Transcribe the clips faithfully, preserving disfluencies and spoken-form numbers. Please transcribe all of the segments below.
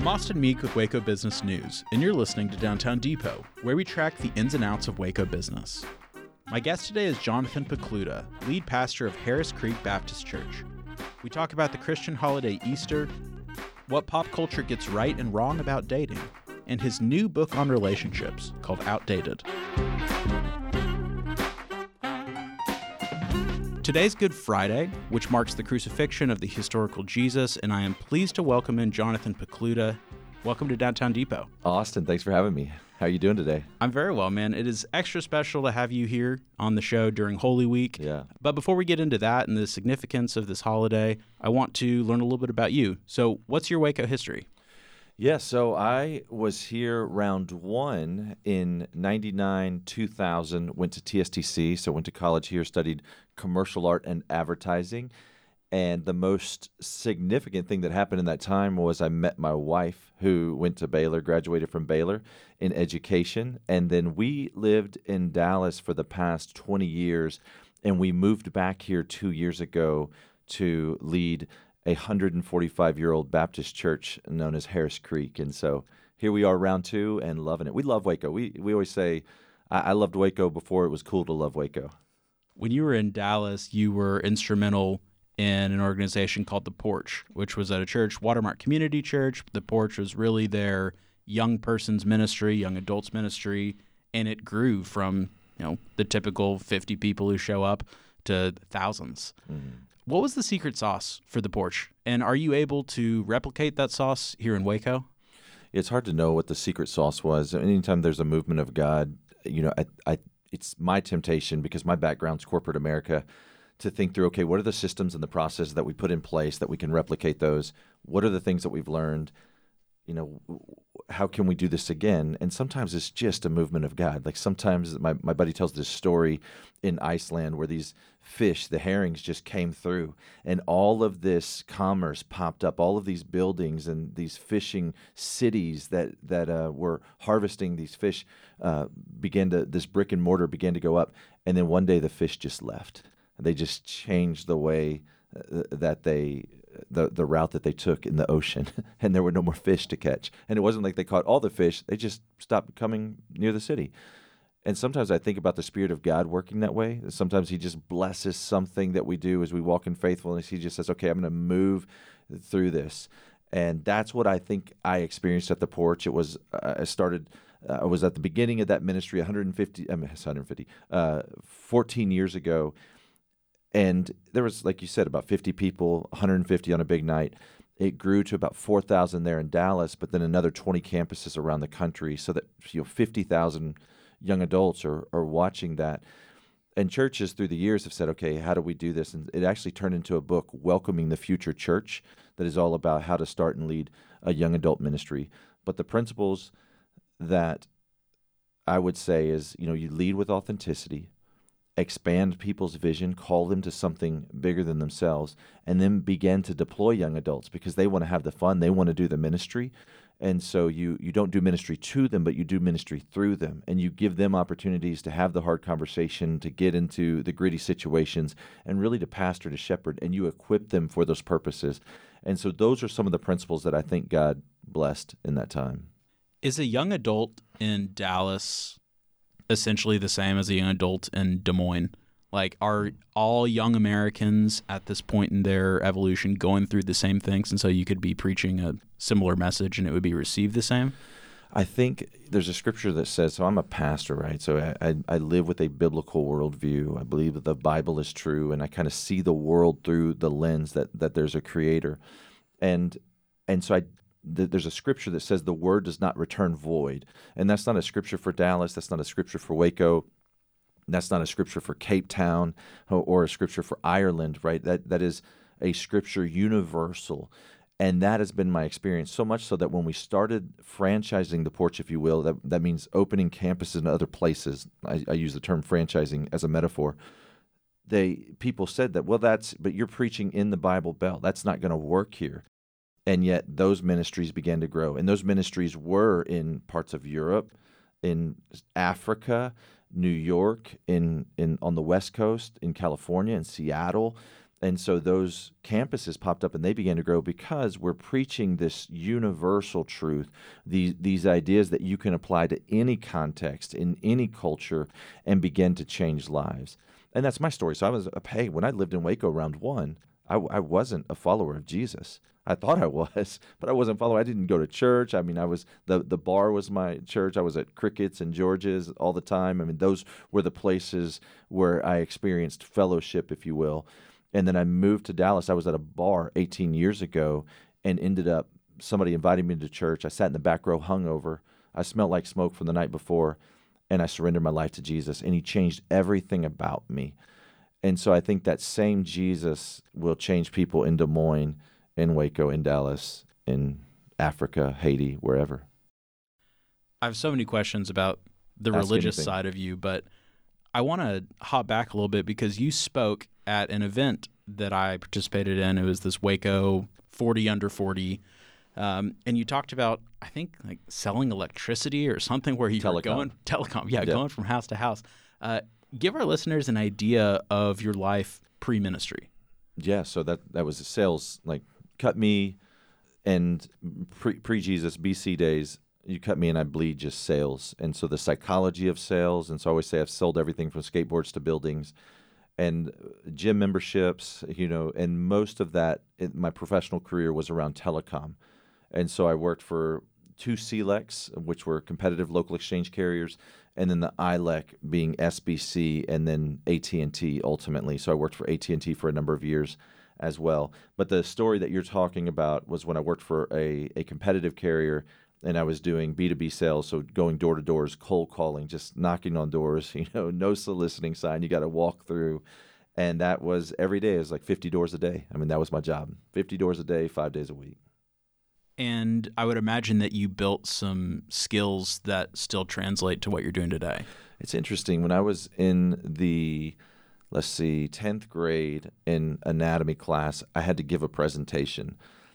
I'm Austin Meek with Waco Business News, and you're listening to Downtown Depot, where we track the ins and outs of Waco business. My guest today is Jonathan Pokluda, lead pastor of Harris Creek Baptist Church. We talk about the Christian holiday Easter, what pop culture gets right and wrong about dating, and his new book on relationships called Outdated. Today's Good Friday, which marks the crucifixion of the historical Jesus, and I am pleased to welcome in Jonathan Pokluda. Welcome to Downtown Depot. Austin, thanks for having me. How are you doing today? I'm very well, man. It is extra special to have you here on the show during Holy Week. Yeah. But before we get into that and the significance of this holiday, I want to learn a little bit about you. So what's your Waco history? Yeah, so I was here round one in ninety-nine, two thousand, went to T S T C, so went to college here, studied commercial art and advertising. And the most significant thing that happened in that time was I met my wife, who went to Baylor, graduated from Baylor in education. And then we lived in Dallas for the past twenty years, and we moved back here two years ago to lead a one hundred forty-five-year-old Baptist church known as Harris Creek. And so here we are, round two, and loving it. We love Waco. We we always say, I, I loved Waco before it was cool to love Waco. When you were in Dallas, you were instrumental in an organization called The Porch, which was at a church, Watermark Community Church. The Porch was really their young person's ministry, young adults ministry, and it grew from, you know, the typical fifty people who show up to thousands. Mm-hmm. What was the secret sauce for The Porch? And are you able to replicate that sauce here in Waco? It's hard to know what the secret sauce was. Anytime there's a movement of God, you know, I, I, it's my temptation, because my background's corporate America, to think through, okay, what are the systems and the processes that we put in place that we can replicate those? What are the things that we've learned? You know, how can we do this again? And sometimes it's just a movement of God. Like sometimes my, my buddy tells this story in Iceland where these fish, the herrings, just came through, and all of this commerce popped up, all of these buildings and these fishing cities that that uh, were harvesting these fish uh, began to, this brick and mortar began to go up. And then one day the fish just left. They just changed the way uh, that they, the the route that they took in the ocean, and there were no more fish to catch. And it wasn't like they caught all the fish; they just stopped coming near the city. And sometimes I think about the Spirit of God working that way. Sometimes He just blesses something that we do as we walk in faithfulness. He just says, "Okay, I'm going to move through this," and that's what I think I experienced at The Porch. It was uh, I started. Uh, I was at the beginning of that ministry, one hundred fifty, I mean, one hundred fifty, uh, fourteen years ago. And there was, like you said, about fifty people, one hundred fifty on a big night. It grew to about four thousand there in Dallas, but then another twenty campuses around the country, so that, you know, fifty thousand young adults are, are watching that. And churches through the years have said, okay, how do we do this? And it actually turned into a book, Welcoming the Future Church, that is all about how to start and lead a young adult ministry. But the principles that I would say is, you know, you lead with authenticity, expand people's vision, call them to something bigger than themselves, and then begin to deploy young adults because they want to have the fun, they want to do the ministry. And so you you don't do ministry to them, but you do ministry through them, and you give them opportunities to have the hard conversation, to get into the gritty situations, and really to pastor, to shepherd, and you equip them for those purposes. And so those are some of the principles that I think God blessed in that time. Is a young adult in Dallas essentially the same as a young adult in Des Moines? Like, are all young Americans at this point in their evolution going through the same things, and so you could be preaching a similar message and it would be received the same? I think there's a scripture that says, so I'm a pastor, right? So I, I, I live with a biblical worldview. I believe that the Bible is true, and I kind of see the world through the lens that that there's a creator. And and so I th- there's a scripture that says the word does not return void. And that's not a scripture for Dallas. That's not a scripture for Waco. That's not a scripture for Cape Town or, or a scripture for Ireland, right? That that is a scripture universal. And that has been my experience, so much so that when we started franchising The Porch, if you will, that, that means opening campuses in other places. I, I use the term franchising as a metaphor. They people said that, well, that's, but you're preaching in the Bible Belt. That's not going to work here. And yet those ministries began to grow. And those ministries were in parts of Europe, in Africa, New York, in, in on the West Coast, in California, in Seattle. And so those campuses popped up and they began to grow because we're preaching this universal truth, these, these ideas that you can apply to any context, in any culture, and begin to change lives. And that's my story. So I was, hey, when I lived in Waco round one, I, I wasn't a follower of Jesus. I thought I was, but I wasn't following. I didn't go to church. I mean, I was, the, the bar was my church. I was at Crickets and George's all the time. I mean, those were the places where I experienced fellowship, if you will. And then I moved to Dallas. I was at a bar eighteen years ago and ended up, somebody invited me to church. I sat in the back row hungover. I smelled like smoke from the night before, and I surrendered my life to Jesus, and he changed everything about me. And so I think that same Jesus will change people in Des Moines, in Waco, in Dallas, in Africa, Haiti, wherever. I have so many questions about the Ask religious anything. side of you, but I want to hop back a little bit because you spoke at an event that I participated in. It was this Waco forty under forty, um, and you talked about, I think, like selling electricity or something where you Telecom. were going telecom, yeah, Yeah. going from house to house. Uh, give our listeners an idea of your life pre-ministry. Yeah, so that, that was sales, like cut me, and pre, pre-Jesus, B C days, you cut me and I bleed just sales. And so the psychology of sales, and so I always say I've sold everything from skateboards to buildings and gym memberships, you know, and most of that in my professional career was around telecom. And so I worked for two C L E Cs, which were competitive local exchange carriers, and then the I L E C being S B C, and then A T and T ultimately. So I worked for A T and T for a number of years as well. But the story that you're talking about was when I worked for a, a competitive carrier, and I was doing B two B sales, so going door to doors, cold calling, just knocking on doors, you know, no soliciting sign, you got to walk through. And that was every day. It was like fifty doors a day. I mean, that was my job. fifty doors a day, five days a week. And I would imagine that you built some skills that still translate to what you're doing today. It's interesting. When I was in the, let's see, tenth grade in anatomy class, I had to give a presentation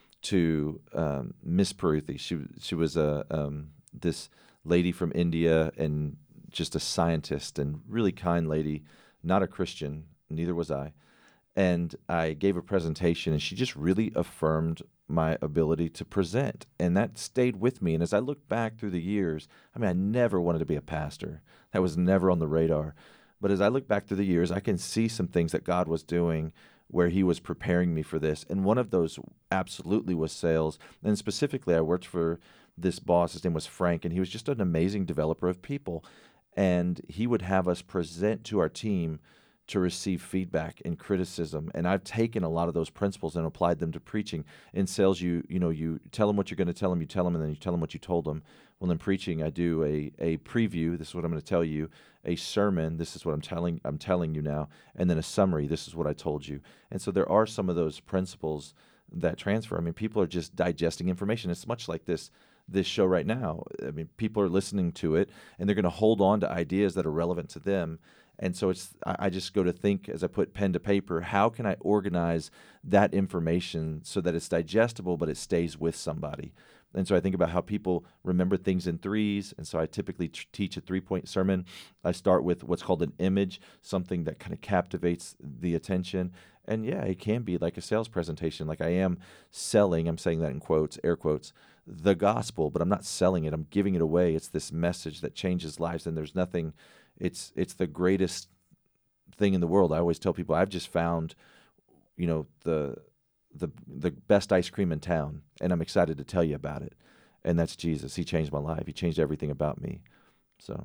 to um, Miss Paruthi. She she was a um, this lady from India and just a scientist and really kind lady, not a Christian, neither was I. And I gave a presentation, and she just really affirmed my ability to present, and that stayed with me. And as I look back through the years, I mean, I never wanted to be a pastor. That was never on the radar. But as I look back through the years, I can see some things that God was doing where he was preparing me for this. And one of those absolutely was sales. And specifically, I worked for this boss. His name was Frank, and he was just an amazing developer of people. And he would have us present to our team to receive feedback and criticism. And I've taken a lot of those principles and applied them to preaching. In sales, you you know, you tell them what you're going to tell them, you tell them, and then you tell them what you told them. Well, in preaching, I do a a preview. This is what I'm going to tell you. A sermon. This is what I'm telling I'm telling you now. And then a summary. This is what I told you. And so there are some of those principles that transfer. I mean, people are just digesting information. It's much like this this show right now. I mean, people are listening to it, and they're going to hold on to ideas that are relevant to them. And so it's I I just go to think, as I put pen to paper, how can I organize that information so that it's digestible, but it stays with somebody? And so I think about how people remember things in threes. And so I typically t- teach a three-point sermon. I start with what's called an image, something that kind of captivates the attention. And yeah, it can be like a sales presentation. Like I am selling, I'm saying that in quotes, air quotes, the gospel, but I'm not selling it. I'm giving it away. It's this message that changes lives, and there's nothing, it's it's the greatest thing in the world. I always tell people I've just found, you know, the the the best ice cream in town, and I'm excited to tell you about it. And that's Jesus. He changed my life. He changed everything about me. So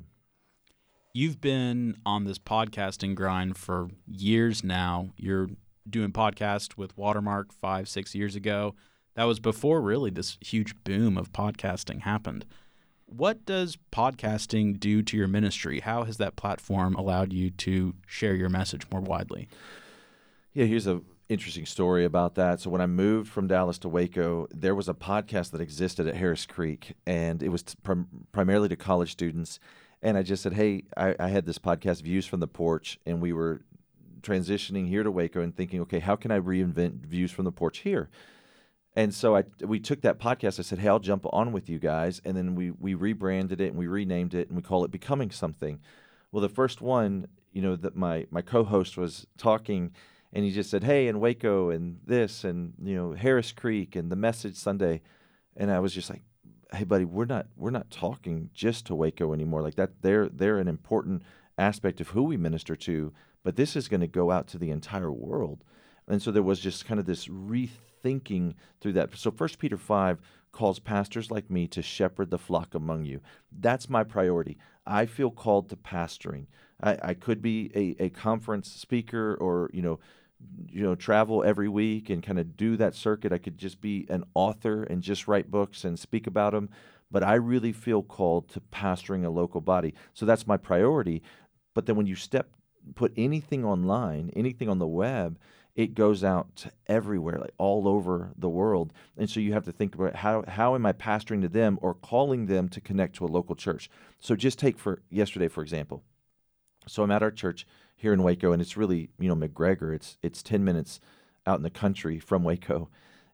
You've been on this podcasting grind for years now. You're doing podcast with Watermark five, six years ago. That was before really this huge boom of podcasting happened. What does podcasting do to your ministry? How has that platform allowed you to share your message more widely? yeah, here's a interesting story about that. So when I moved from Dallas to Waco, there was a podcast that existed at Harris Creek, and it was t- prim- primarily to college students. And I just said, hey, I, I had this podcast, Views from the Porch, and we were transitioning here to Waco and thinking, okay, how can I reinvent Views from the Porch here? And so I we took that podcast. I said, hey, I'll jump on with you guys. And then we we rebranded it and we renamed it and we call it Becoming Something. Well, the first one, you know, that my, my co-host was talking, and he just said, "Hey, in Waco, and this, and you know, Harris Creek, and the Message Sunday," and I was just like, "Hey, buddy, we're not we're not talking just to Waco anymore. Like that, they're they're an important aspect of who we minister to, but this is going to go out to the entire world." And so there was just kind of this rethinking through that. So First Peter five calls pastors like me to shepherd the flock among you. That's my priority. I feel called to pastoring. I, I could be a, a conference speaker, or you know, you know, travel every week and kind of do that circuit. I could just be an author and just write books and speak about them. But I really feel called to pastoring a local body. So that's my priority. But then when you step, put anything online, anything on the web, it goes out to everywhere, like all over the world. And so you have to think about how how am I pastoring to them or calling them to connect to a local church. So just take for yesterday, for example. So I'm at our church here in Waco, and it's really, you know, McGregor. It's it's ten minutes out in the country from Waco.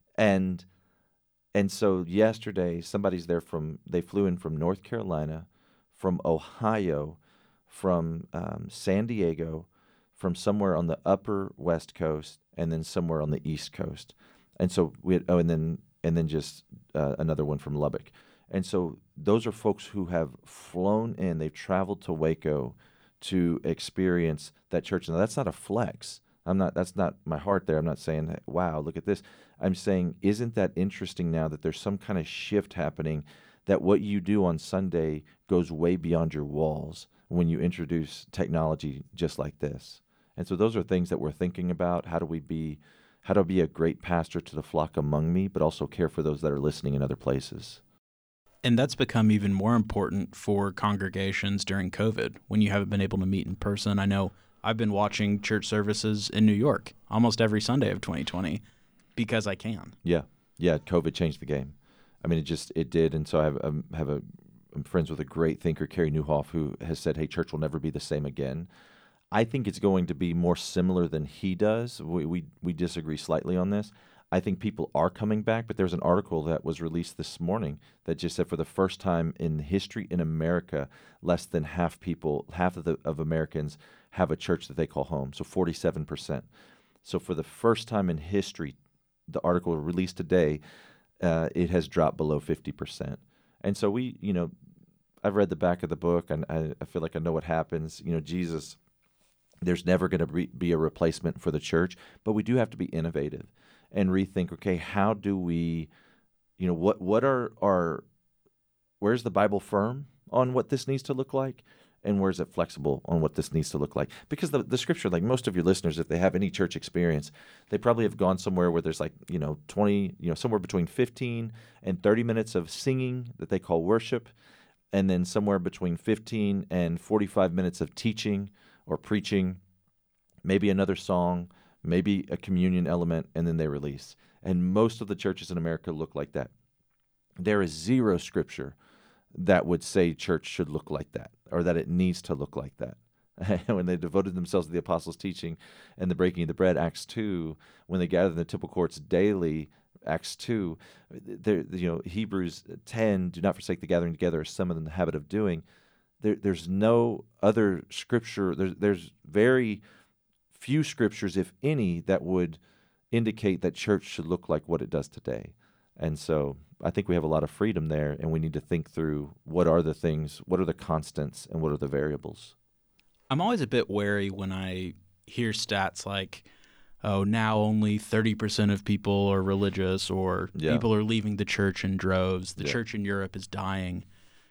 And and so yesterday, somebody's there from, they flew in from North Carolina, from Ohio, from um, San Diego, from somewhere on the upper West Coast, and then somewhere on the East Coast. And so we had, oh, and then and then just uh, another one from Lubbock. And so those are folks who have flown in, they've traveled to Waco to experience that church. Now that's not a flex. I'm not, that's not my heart there. I'm not saying, wow, look at this. I'm saying, isn't that interesting now that there's some kind of shift happening, that what you do on Sunday goes way beyond your walls when you introduce technology just like this. And so those are things that we're thinking about. How do we be, how do I be a great pastor to the flock among me, but also care for those that are listening in other places? And that's become even more important for congregations during COVID when you haven't been able to meet in person. I know I've been watching church services in New York almost every Sunday of twenty twenty because I can. Yeah. Yeah. COVID changed the game. I mean, it just, it did. And so I have, um, have a, I'm friends with a great thinker, Carey Nieuwhof, who has said, hey, church will never be the same again. I think it's going to be more similar than he does. We, we, we disagree slightly on this. I think people are coming back, but there's an article that was released this morning that just said for the first time in history in America, less than half people, half of the of Americans have a church that they call home. So forty-seven percent. So for the first time in history, the article released today, uh, it has dropped below fifty percent. And so we, you know, I've read the back of the book, and I, I feel like I know what happens. You know, Jesus, there's never going to re- be a replacement for the church, but we do have to be innovative and rethink, okay, how do we, you know, what what are our, where's the Bible firm on what this needs to look like, and where's it flexible on what this needs to look like? Because the, the scripture, like most of your listeners, if they have any church experience, they probably have gone somewhere where there's like, you know, twenty, you know, somewhere between fifteen and thirty minutes of singing that they call worship, and then somewhere between fifteen and forty-five minutes of teaching or preaching, maybe another song, maybe a communion element, and then they release. And most of the churches in America look like that. There is zero scripture that would say church should look like that, or that it needs to look like that. When they devoted themselves to the apostles' teaching and the breaking of the bread, Acts two, when they gathered in the temple courts daily, Acts two, there, you know, Hebrews ten, do not forsake the gathering together as some of them in the habit of doing. There, there's no other scripture, there's, there's very few scriptures, if any, that would indicate that church should look like what it does today. And so I think we have a lot of freedom there, and we need to think through what are the things, what are the constants, and what are the variables. I'm always a bit wary when I hear stats like, oh, now only thirty percent of people are religious, or Yeah. people are leaving the church in droves. The Yeah. church in Europe is dying.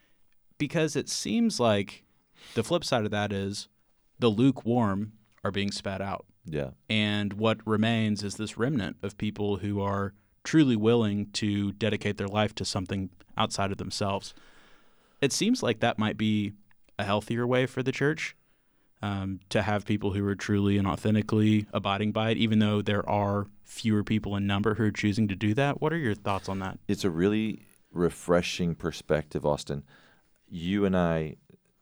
Because it seems like the flip side of that is the lukewarm are being spat out. Yeah. And what remains is this remnant of people who are truly willing to dedicate their life to something outside of themselves. It seems like that might be a healthier way for the church, um, to have people who are truly and authentically abiding by it, even though there are fewer people in number who are choosing to do that. What are your thoughts on that? It's a really refreshing perspective, Austin. You and I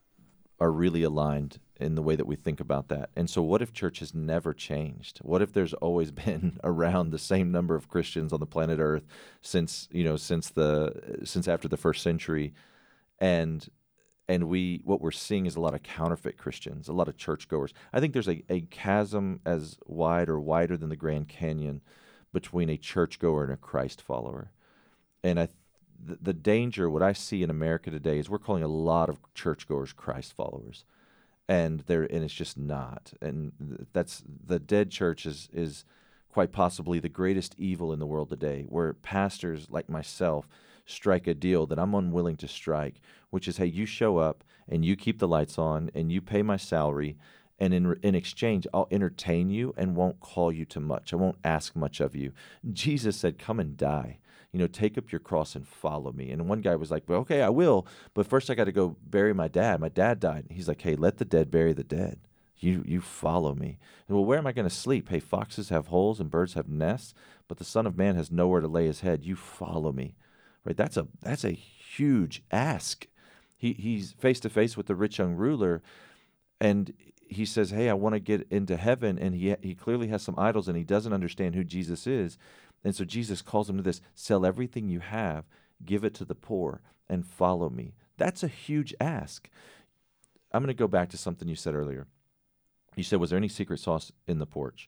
are really aligned in the way that we think about that. And so what if church has never changed? What if there's always been around the same number of Christians on the planet Earth since, you know, since the since after the first century, and and we what we're seeing is a lot of counterfeit Christians, a lot of churchgoers. I think there's a, a chasm as wide or wider than the Grand Canyon between a churchgoer and a Christ follower. And I, th- the danger, what I see in America today, is we're calling a lot of churchgoers Christ followers, and they're and it's just not. And th- that's the dead church is is quite possibly the greatest evil in the world today, where pastors like myself strike a deal that I'm unwilling to strike, which is, hey, you show up and you keep the lights on and you pay my salary, and in in exchange, I'll entertain you and won't call you to much. I won't ask much of you. Jesus said, come and die. You know, take up your cross and follow me. And one guy was like, well, okay, I will, but first I got to go bury my dad. My dad died. He's like, hey, let the dead bury the dead. You you follow me. And, well, where am I going to sleep? Hey, foxes have holes and birds have nests, but the Son of Man has nowhere to lay his head. You follow me. Right? That's a that's a huge ask. He he's face to face with the rich young ruler, and he says, "Hey, I want to get into heaven." And he he clearly has some idols, and he doesn't understand who Jesus is. And so Jesus calls him to this: sell everything you have, give it to the poor, and follow me. That's a huge ask. I'm going to go back to something you said earlier. You said, was there any secret sauce in the porch?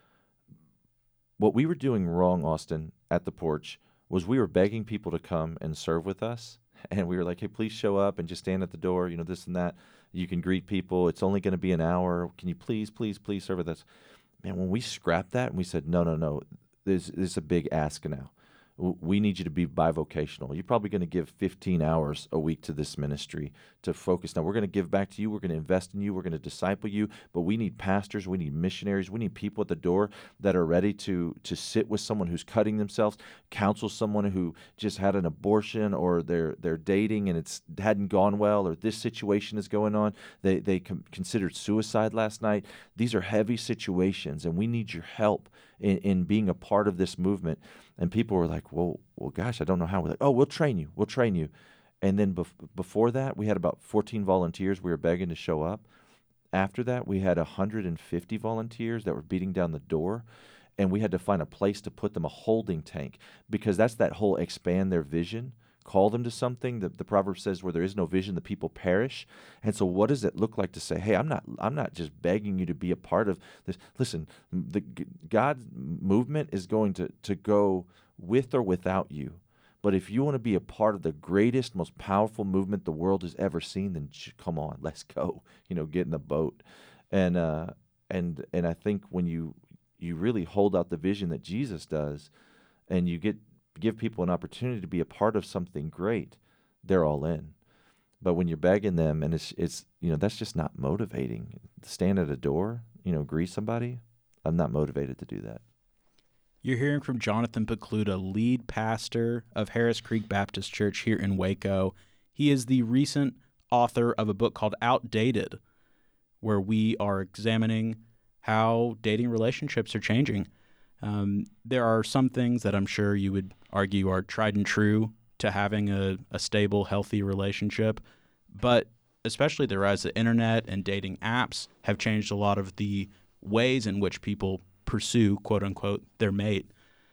What we were doing wrong, Austin, at the porch was we were begging people to come and serve with us. And we were like, hey, please show up and just stand at the door, you know, this and that. You can greet people. It's only going to be an hour. Can you please, please, please serve with us? Man, when we scrapped that and we said, no, no, no, this, this is a big ask now. We need you to be bivocational. You're probably going to give fifteen hours a week to this ministry to focus. Now, we're going to give back to you. We're going to invest in you. We're going to disciple you. But we need pastors. We need missionaries. We need people at the door that are ready to, to sit with someone who's cutting themselves, counsel someone who just had an abortion, or they're they're dating and it's hadn't gone well, or this situation is going on. They, they com- considered suicide last night. These are heavy situations, and we need your help in, in being a part of this movement. And people were like, well, well, gosh, I don't know how. We're like, oh, we'll train you. We'll train you. And then bef- before that, we had about fourteen volunteers we were begging to show up. After that, we had one hundred fifty volunteers that were beating down the door. And we had to find a place to put them, a holding tank, because that's that whole expand their vision. Call them to something. The, the proverb says, where there is no vision, the people perish. And so what does it look like to say, hey, I'm not I'm not just begging you to be a part of this. Listen, the God's movement is going to, to go with or without you. But if you want to be a part of the greatest, most powerful movement the world has ever seen, then come on, let's go. You know, get in the boat. And uh, and and I think when you you really hold out the vision that Jesus does, and you get give people an opportunity to be a part of something great, they're all in. But when you're begging them, and it's it's you know, that's just not motivating. Stand at a door, you know, greet somebody. I'm not motivated to do that. You're hearing from Jonathan Pokluda, lead pastor of Harris Creek Baptist Church here in Waco. He is the recent author of a book called Outdated, where we are examining how dating relationships are changing. Um, there are some things that I'm sure you would argue are tried and true to having a, a stable, healthy relationship, but especially the rise of the internet and dating apps have changed a lot of the ways in which people pursue, quote unquote, their mate.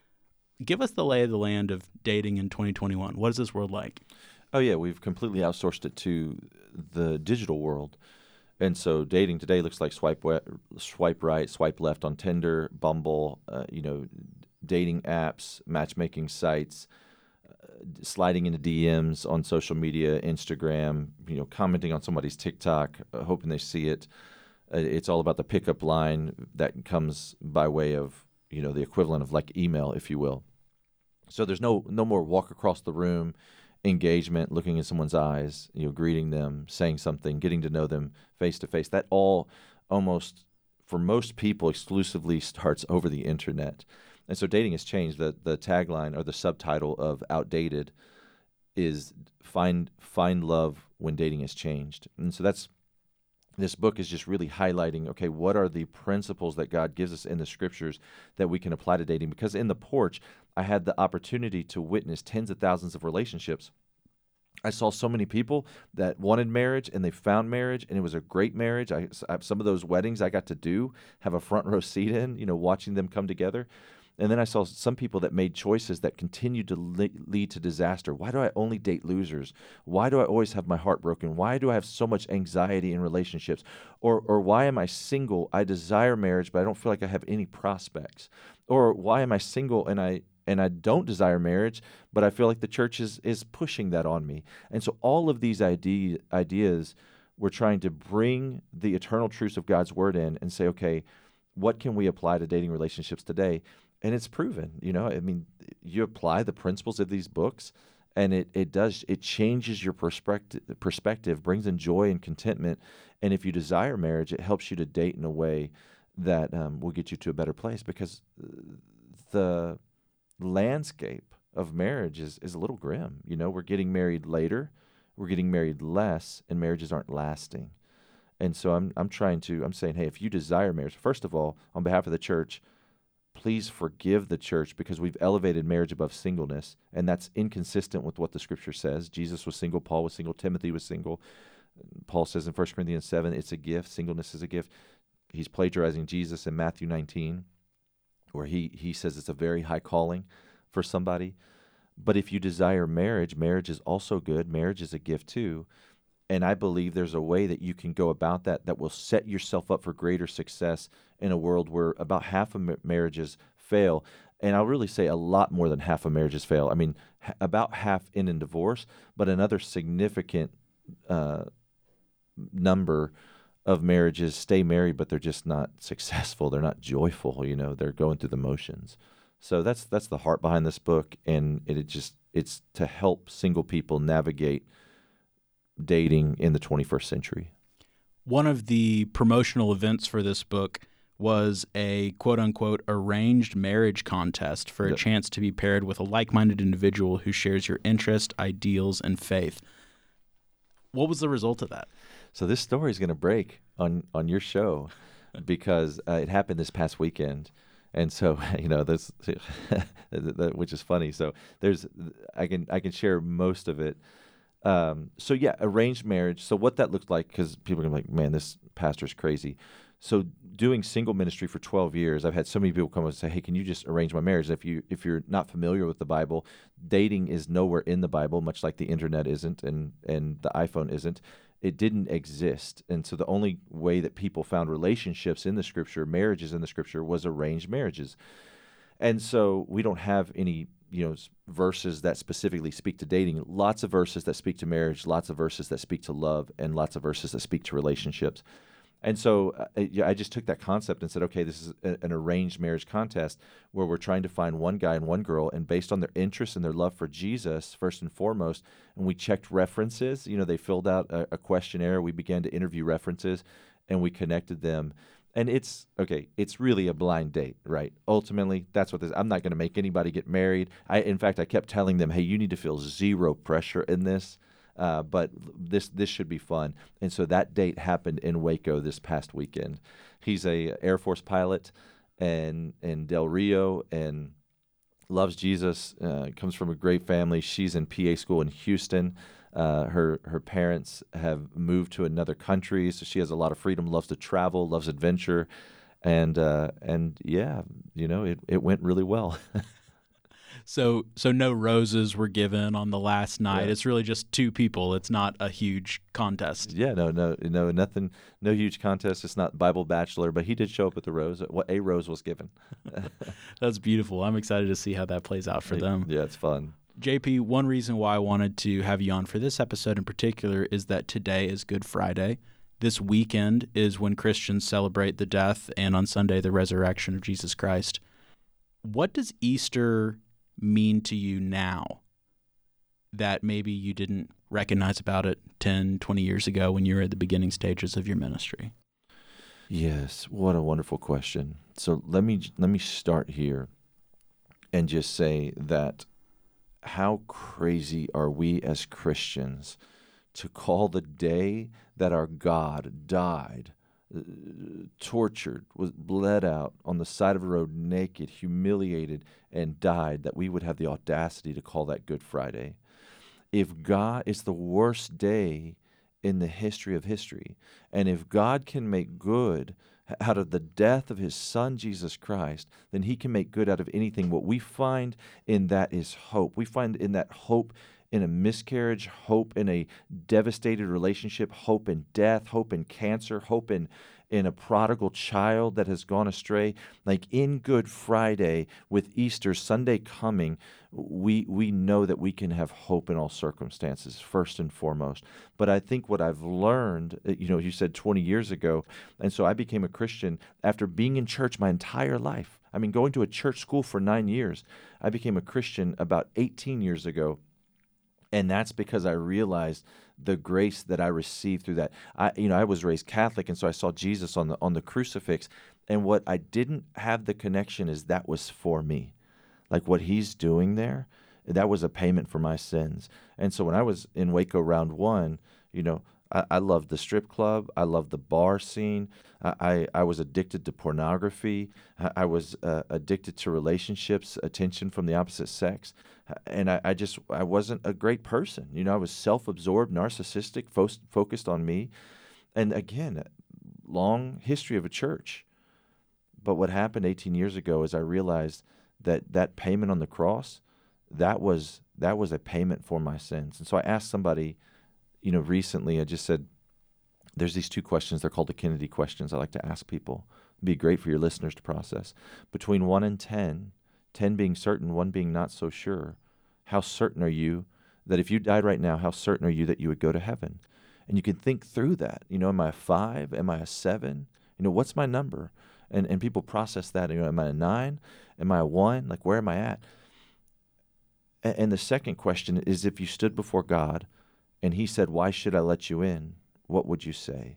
Give us the lay of the land of dating in twenty twenty-one. What is this world like? Oh, yeah, we've completely outsourced it to the digital world. And so dating today looks like swipe we- swipe right, swipe left on Tinder, Bumble, uh, you know, dating apps, matchmaking sites, uh, sliding into D Ms on social media, Instagram, you know, commenting on somebody's TikTok, uh, hoping they see it. Uh, it's all about the pickup line that comes by way of, you know, the equivalent of like email, if you will. So there's no no more walk across the room engagement, looking in someone's eyes, you know, greeting them, saying something, getting to know them face to face. That all almost, for most people, exclusively starts over the internet. And so dating has changed. The the tagline or the subtitle of Outdated is find find love when dating has changed. And so that's this book is just really highlighting, okay, what are the principles that God gives us in the scriptures that we can apply to dating? Because in the porch, I had the opportunity to witness tens of thousands of relationships. I saw so many people that wanted marriage and they found marriage, and it was a great marriage. I, some of those weddings I got to do, have a front row seat in, you know, watching them come together. And then I saw some people that made choices that continued to le- lead to disaster. Why do I only date losers? Why do I always have my heart broken? Why do I have so much anxiety in relationships? Or or why am I single? I desire marriage, but I don't feel like I have any prospects. Or why am I single and I and I don't desire marriage, but I feel like the church is is pushing that on me. And so all of these idea, ideas, we're trying to bring the eternal truths of God's word in and say, okay, what can we apply to dating relationships today? And it's proven, you know, I mean, you apply the principles of these books and it, it does, it changes your perspective, perspective, brings in joy and contentment. And if you desire marriage, it helps you to date in a way that um, will get you to a better place, because the landscape of marriage is, is a little grim. You know, we're getting married later, we're getting married less, and marriages aren't lasting. And so I'm I'm trying to, I'm saying, hey, if you desire marriage, first of all, on behalf of the church, please forgive the church because we've elevated marriage above singleness, and that's inconsistent with what the scripture says. Jesus was single, Paul was single, Timothy was single. Paul says in First Corinthians seven, it's a gift, singleness is a gift. He's plagiarizing Jesus in Matthew nineteen, where he, he says it's a very high calling for somebody. But if you desire marriage, marriage is also good. Marriage is a gift too. And I believe there's a way that you can go about that that will set yourself up for greater success in a world where about half of ma- marriages fail. And I'll really say a lot more than half of marriages fail. I mean, h- about half end in divorce, but another significant uh, number of marriages stay married, but they're just not successful. They're not joyful. You know, they're going through the motions. So that's that's the heart behind this book, and it, it just it's to help single people navigate dating in the twenty-first century. One of the promotional events for this book was a quote-unquote arranged marriage contest for a Yep. chance to be paired with a like-minded individual who shares your interest, ideals, and faith. What was the result of that? So this story is going to break on on your show because uh, it happened this past weekend. And so, you know, this, which is funny. So there's, I can I can share most of it. Um, so yeah, arranged marriage. So what that looks like, because people are gonna be like, man, this pastor's crazy. So doing single ministry for twelve years, I've had so many people come and say, hey, can you just arrange my marriage? If you if you're not familiar with the Bible, dating is nowhere in the Bible, much like the internet isn't, and and the iPhone isn't. It didn't exist. And so the only way that people found relationships in the scripture, marriages in the scripture, was arranged marriages. And so we don't have any, you know, s- verses that specifically speak to dating. Lots of verses that speak to marriage, lots of verses that speak to love, and lots of verses that speak to relationships. And so uh, I yeah, I just took that concept and said, okay, this is a, an arranged marriage contest where we're trying to find one guy and one girl, and based on their interest and their love for Jesus, first and foremost, and we checked references. You know, they filled out a, a questionnaire. We began to interview references, and we connected them. And it's, okay, it's really a blind date, right? Ultimately, that's what this, I'm not going to make anybody get married. I, in fact, I kept telling them, hey, you need to feel zero pressure in this. Uh, but this this should be fun. And so that date happened in Waco this past weekend. He's a Air Force pilot and in Del Rio and loves Jesus, uh, comes from a great family. She's in P A school in Houston. Uh, her her parents have moved to another country, so she has a lot of freedom, loves to travel, loves adventure. And uh, and yeah, you know, it, it went really well. So so no roses were given on the last night. Yeah. It's really just two people. It's not a huge contest. Yeah, no, no, no, nothing, no huge contest. It's not Bible Bachelor, but he did show up with a rose. What a rose was given. That's beautiful. I'm excited to see how that plays out for them. Yeah, it's fun. J P, one reason why I wanted to have you on for this episode in particular is that today is Good Friday. This weekend is when Christians celebrate the death and on Sunday the resurrection of Jesus Christ. What does Easter mean to you now that maybe you didn't recognize about it ten, twenty years ago when you were at the beginning stages of your ministry? Yes, what a wonderful question. So let me let me start here and just say that how crazy are we as Christians to call the day that our God died, uh, tortured, was bled out on the side of a road, naked, humiliated, and died, that we would have the audacity to call that Good Friday. If God, it's the worst day in the history of history. And if God can make good out of the death of his son, Jesus Christ, then he can make good out of anything. What we find in that is hope. We find in that hope in a miscarriage, hope in a devastated relationship, hope in death, hope in cancer, hope in, in a prodigal child that has gone astray. Like in Good Friday, with Easter Sunday coming, we we know that we can have hope in all circumstances, first and foremost. But I think what I've learned, you know, you said twenty years ago, and so I became a Christian after being in church my entire life. I mean, going to a church school for nine years. I became a Christian about eighteen years ago. And that's because I realized the grace that I received through that. I, you know, I was raised Catholic, and so I saw Jesus on the on the crucifix. And what I didn't have the connection is that was for me, like what he's doing there. That was a payment for my sins. And so when I was in Waco Round One, you know, I, I loved the strip club. I loved the bar scene. I I, I was addicted to pornography. I, I was uh, addicted to relationships, attention from the opposite sex. And I, I just, I wasn't a great person. You know, I was self-absorbed, narcissistic, fo- focused on me. And again, long history of a church. But what happened eighteen years ago is I realized that that payment on the cross, that was that was a payment for my sins. And so I asked somebody, you know, recently, I just said, there's these two questions. They're called the Kennedy questions I like to ask people. It'd be great for your listeners to process. Between one and ten, ten being certain, one being not so sure, how certain are you that if you died right now, how certain are you that you would go to heaven? And you can think through that. You know, am I a five? Am I a seven? You know, what's my number? And and people process that. You know, am I a nine? Am I a one? Like, where am I at? And, and the second question is, if you stood before God and he said, why should I let you in? What would you say?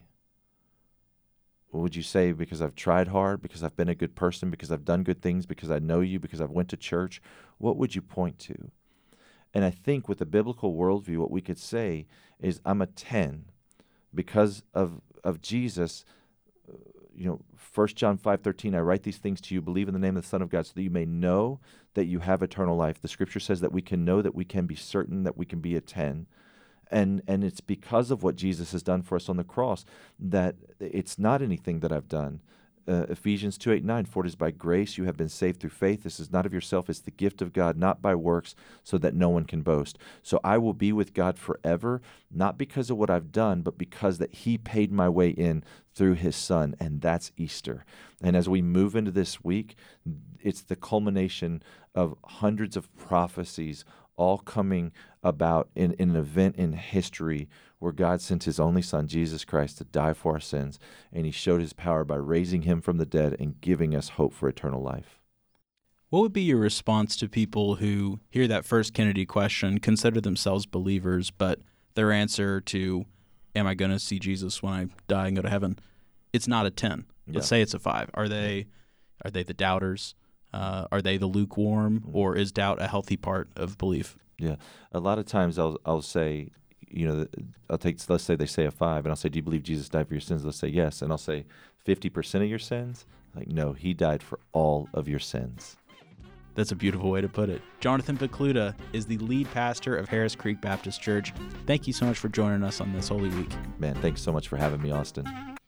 Would you say because I've tried hard, because I've been a good person, because I've done good things, because I know you, because I've went to church? What would you point to? And I think with the biblical worldview, what we could say is I'm a ten because of of Jesus. You know, First John five thirteen, I write these things to you, believe in the name of the Son of God, so that you may know that you have eternal life. The scripture says that we can know, that we can be certain, that we can be a ten. And and it's because of what Jesus has done for us on the cross that it's not anything that I've done. Uh, Ephesians two, eight, nine, for it is by grace you have been saved through faith. This is not of yourself, it's the gift of God, not by works, so that no one can boast. So I will be with God forever, not because of what I've done, but because that he paid my way in through his son, and that's Easter. And as we move into this week, it's the culmination of hundreds of prophecies all coming about in, in an event in history where God sent his only son, Jesus Christ, to die for our sins, and he showed his power by raising him from the dead and giving us hope for eternal life. What would be your response to people who hear that first Kennedy question, consider themselves believers, but their answer to, am I going to see Jesus when I die and go to heaven, it's not a ten. Yeah. Let's say it's a five. Are they, are they the doubters? Uh, are they the lukewarm, or is doubt a healthy part of belief? Yeah, a lot of times I'll I'll say, you know, I'll take, let's say they say a five, and I'll say, do you believe Jesus died for your sins? They'll say yes, and I'll say fifty percent of your sins? Like, no, he died for all of your sins. That's a beautiful way to put it. Jonathan Pokluda is the lead pastor of Harris Creek Baptist Church. Thank you so much for joining us on this Holy Week. Man, thanks so much for having me, Austin.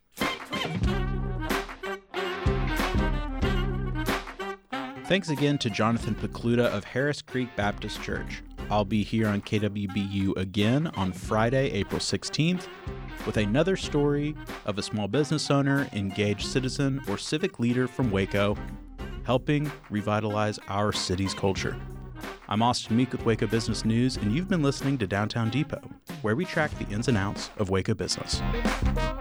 Thanks again to Jonathan Pokluda of Harris Creek Baptist Church. I'll be here on K W B U again on Friday, April sixteenth, with another story of a small business owner, engaged citizen, or civic leader from Waco helping revitalize our city's culture. I'm Austin Meek with Waco Business News, and you've been listening to Downtown Depot, where we track the ins and outs of Waco business.